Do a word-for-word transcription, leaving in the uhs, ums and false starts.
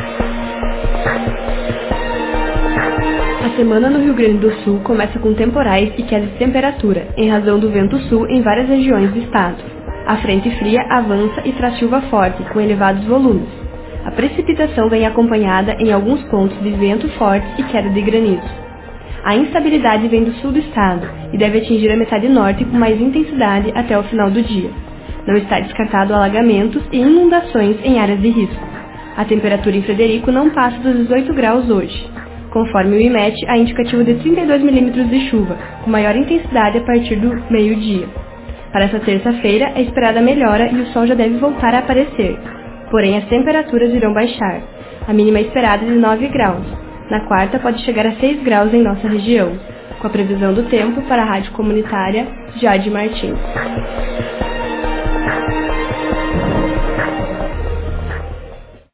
A semana no Rio Grande do Sul começa com temporais e queda de temperatura, em razão do vento sul em várias regiões do estado. A frente fria avança e traz chuva forte, com elevados volumes. A precipitação vem acompanhada em alguns pontos de vento forte e queda de granizo. A instabilidade vem do sul do estado e deve atingir a metade norte com mais intensidade até o final do dia. Não está descartado alagamentos e inundações em áreas de risco. A temperatura em Frederico não passa dos dezoito graus hoje. Conforme o IMET, há indicativo de trinta e dois milímetros de chuva, com maior intensidade a partir do meio-dia. Para essa terça-feira, é esperada melhora e o sol já deve voltar a aparecer. Porém, as temperaturas irão baixar. A mínima esperada é de nove graus. Na quarta, pode chegar a seis graus em nossa região. Com a previsão do tempo, para a Rádio Comunitária, Jade Martins.